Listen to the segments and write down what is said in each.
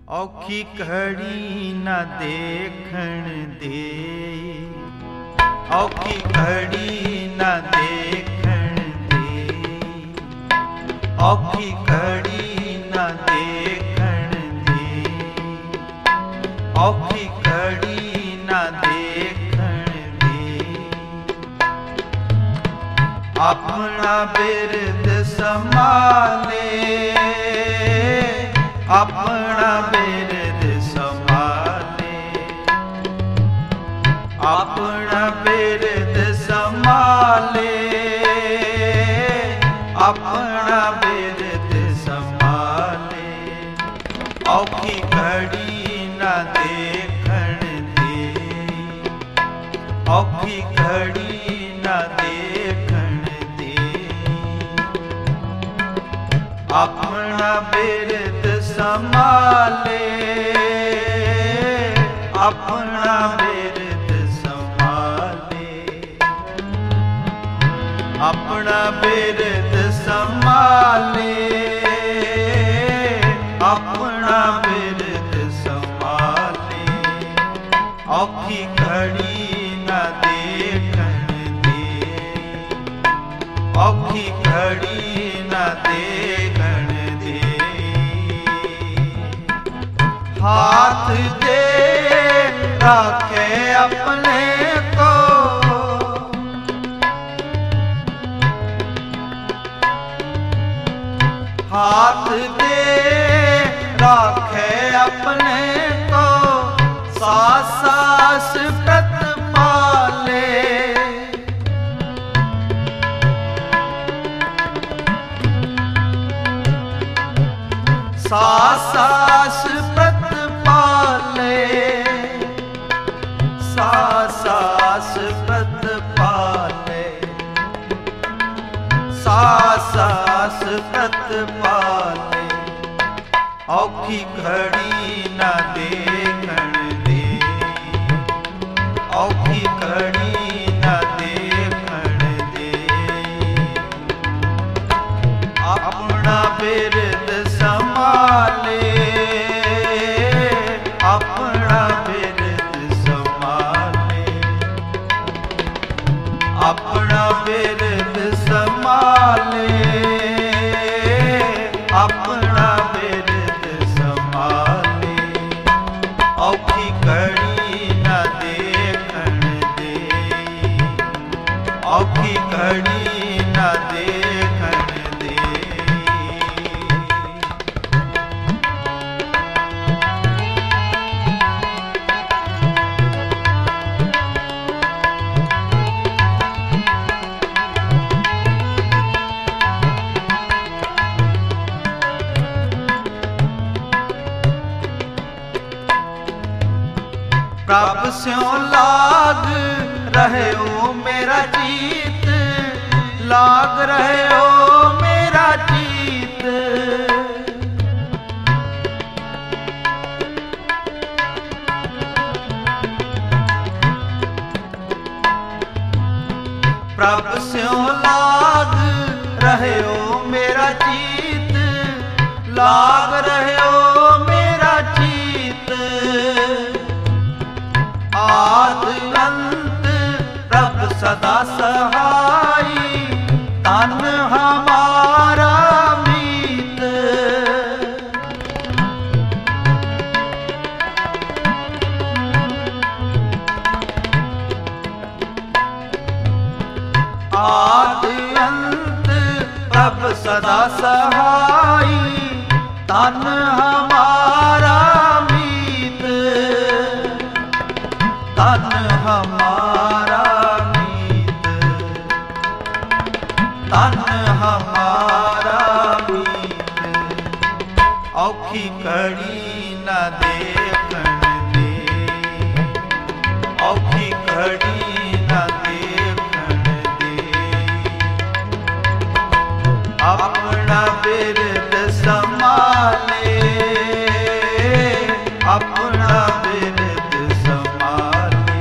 औखी घड़ी न देखण दे, औखी घड़ी न देखण दे, औखी घड़ी न देखण दे, औखी घड़ी न देखण दे। अपना बिरद संभाले, अपना बिरद संभाले, अपना बिरद संभाले, अपना बिरद संभाले। औखी घड़ी न देखण दे, औखी घड़ी न देखण दे। अपना बिरद संभाले, अपना बिरद संभाले, अपना बिरद संभाले, अपना बिरद संभाले। औखी घड़ी न देखण दे, औखी घड़ी न देखण दे। हाथ दे राखे अपने को, हाथ दे राखे अपने को, सास सास व्रत पाले, सास सास व्रत पाले, सास सास व्रत पाले, सास सास व्रत पाले। औखी घड़ी न देखण दे, औखी घड़ी न देखण दे। अपना बिरद संभाले, अपना बिरद संभाले, अपना बिरद संभाले, अपना बिरद संभाले। औखी घड़ी न देखण दे, औखी घड़ी न देखण दे। प्रभ स्यों लाग रहे हो मेरा जीत, लाग रहे हो मेरा जीत। प्रभ स्यों लाग रहे हो मेरा जीत, लाग रहे हो मेरा जीत। आद अंत प्रभ सदा सहाई, तन हमारा मीत। आद अंत प्रभ सदा सहाई, तन हमारा मीत, तन हमारा मीत, तन हमारा मीत। औखी घड़ी न देखण दे, औखी घड़ी न देखण दे। अपना बिरद संभाले, अपना बिरद संभाले,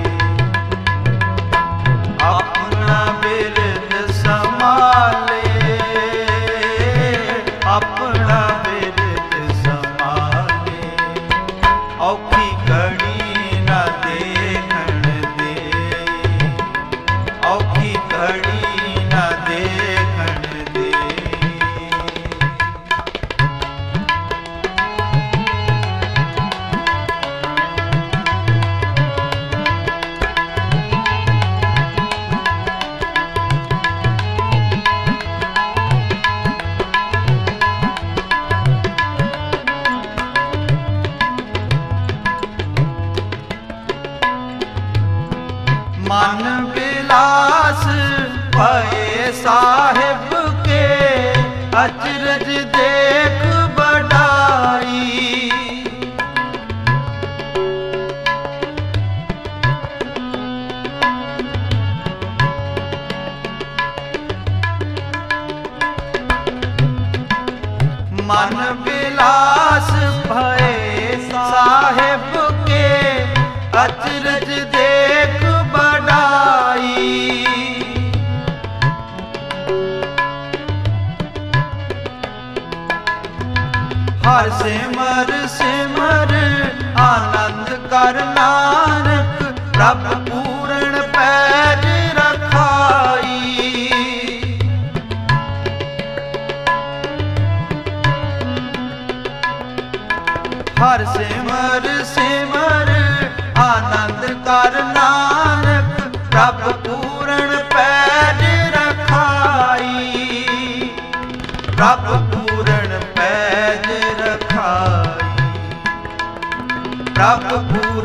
अपना बिरद संभाले, अपना बिरद संभाले। मन बिलास भये साहेब के अचरज देख बढ़ाई। हर सिमर सिमर आनंद कर नानक प्रभ पूर्ण पैज रखाई। हर सिमर सिमर आनंद कर नानक प्रभ पूर्ण पैज रखाई। प्रभ पूर्ण पैज रखाई। प्रभ